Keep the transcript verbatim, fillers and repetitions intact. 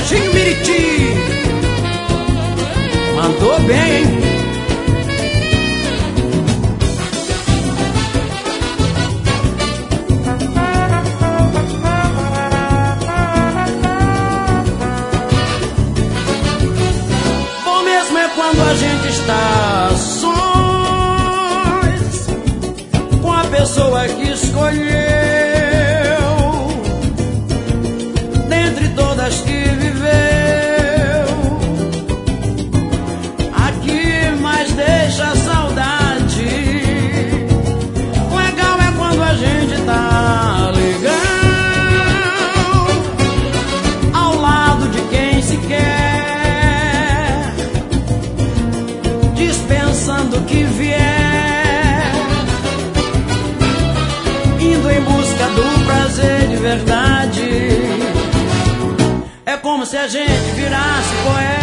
Serginho Miriti. Mandou bem, hein? Bom mesmo é quando a gente está sós, com a pessoa que escolheu, dentre todas que viveu. A que mais deixa saudade. Legal é quando a gente tá legal, ao lado de quem se quer, dispensando o que vier, indo em busca do prazer de verdade. É como se a gente virasse poeta,